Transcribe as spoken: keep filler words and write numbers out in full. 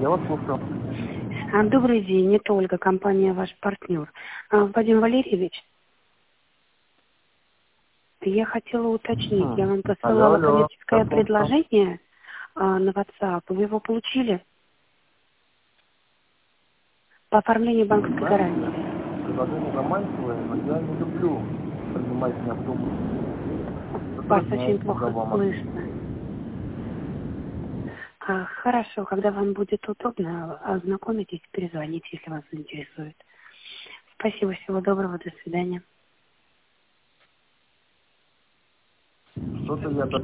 Я вас слушаю. А, Добрый день, это Ольга, компания «Ваш партнер». А, Вадим Валерьевич, я хотела уточнить, я вам Хм. Алло, посылала алло. коммерческое Я слушаю. предложение а, на WhatsApp. Вы его получили? По оформлению банковской гарантии. Предложение заманчивое, но я не люблю принимать необдуманные. Вас очень плохо слышно. А, хорошо, когда вам будет удобно, ознакомитесь, перезвоните, если вас заинтересует. Спасибо, всего доброго, до свидания. Что-то я